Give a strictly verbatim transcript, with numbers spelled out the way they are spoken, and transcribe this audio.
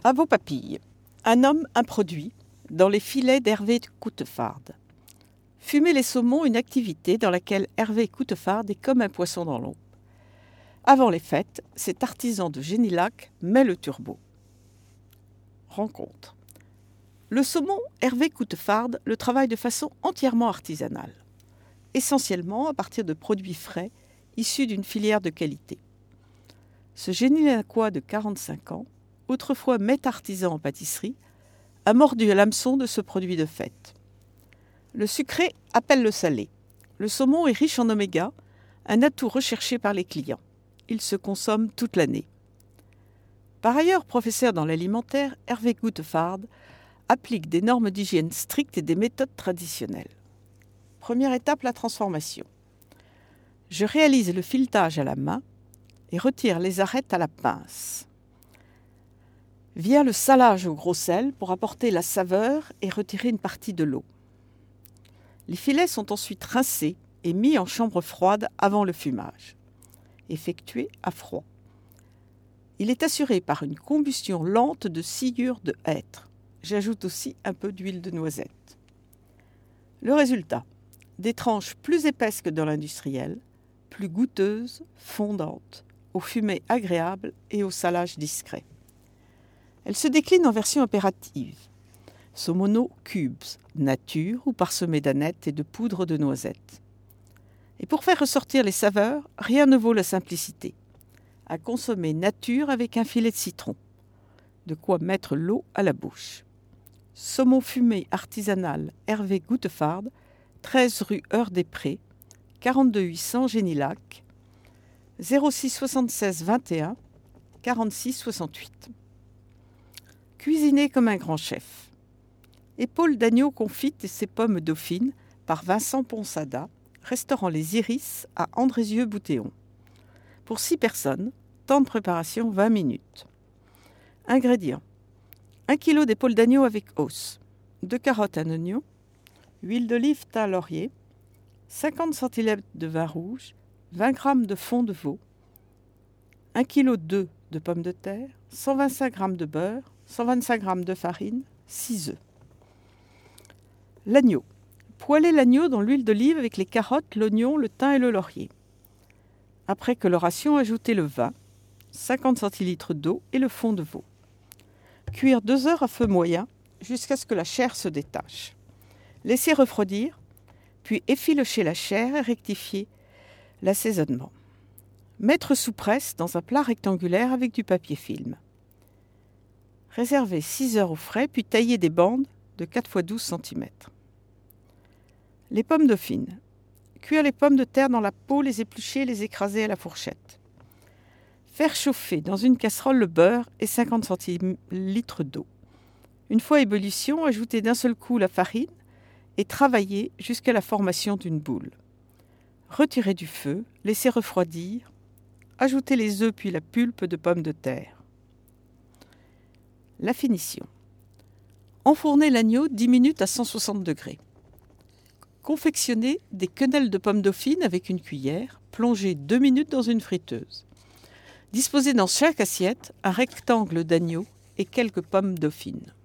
À vos papilles. Un homme, un produit, dans les filets d'Hervé Coutefard. Fumer les saumons, une activité dans laquelle Hervé Coutefard est comme un poisson dans l'eau. Avant les fêtes, cet artisan de Génilac met le turbo. Rencontre. Le saumon, Hervé Coutefard le travaille de façon entièrement artisanale, essentiellement à partir de produits frais issus d'une filière de qualité. Ce Génilacois de quarante-cinq ans, autrefois maître artisan en pâtisserie, a mordu à l'hameçon de ce produit de fête. Le sucré appelle le salé. Le saumon est riche en oméga, un atout recherché par les clients. Il se consomme toute l'année. Par ailleurs, professeur dans l'alimentaire, Hervé Coutefard applique des normes d'hygiène strictes et des méthodes traditionnelles. Première étape, la transformation. Je réalise le filetage à la main et retire les arêtes à la pince. Vient le salage au gros sel pour apporter la saveur et retirer une partie de l'eau. Les filets sont ensuite rincés et mis en chambre froide avant le fumage, effectué à froid. Il est assuré par une combustion lente de sciure de hêtre. J'ajoute aussi un peu d'huile de noisette. Le résultat, des tranches plus épaisses que dans l'industriel, plus goûteuses, fondantes, aux fumées agréables et au salage discret. Elle se décline en version impérative. Saumono cubes, nature ou parsemé d'anettes et de poudre de noisettes. Et pour faire ressortir les saveurs, rien ne vaut la simplicité. À consommer nature avec un filet de citron. De quoi mettre l'eau à la bouche. Saumon fumé artisanal Hervé Coutefard, treize rue Heure des Prés, quarante-deux huit cents Génilac, zéro six soixante-seize vingt et un quarante-six soixante-huit. Cuisiner comme un grand chef. Épaules d'agneau confite et ses pommes dauphines par Vincent Ponsada, restaurant Les Iris à Andrézieux-Boutéon. Pour six personnes, temps de préparation vingt minutes. Ingrédients. un kilo d'épaules d'agneau avec os, deux carottes, un oignon, huile d'olive thym laurier, cinquante centilitres de vin rouge, vingt grammes de fond de veau, un virgule deux kilos de pommes de terre, cent vingt-cinq grammes de beurre, cent vingt-cinq grammes de farine, six œufs. L'agneau. Poêlez l'agneau dans l'huile d'olive avec les carottes, l'oignon, le thym et le laurier. Après coloration, ajoutez le vin, cinquante centilitres d'eau et le fond de veau. Cuire deux heures à feu moyen jusqu'à ce que la chair se détache. Laissez refroidir, puis effilocher la chair et rectifier l'assaisonnement. Mettre sous presse dans un plat rectangulaire avec du papier film. Réservez six heures au frais, puis taillez des bandes de quatre fois douze centimètres. Les pommes dauphines. Cuire les pommes de terre dans la peau, les éplucher et les écraser à la fourchette. Faire chauffer dans une casserole le beurre et cinquante centilitres d'eau. Une fois ébullition, ajoutez d'un seul coup la farine et travaillez jusqu'à la formation d'une boule. Retirez du feu, laissez refroidir, ajoutez les œufs puis la pulpe de pommes de terre. La finition. Enfournez l'agneau dix minutes à cent soixante degrés. Confectionnez des quenelles de pommes dauphines avec une cuillère, plongez deux minutes dans une friteuse. Disposez dans chaque assiette un rectangle d'agneau et quelques pommes dauphines.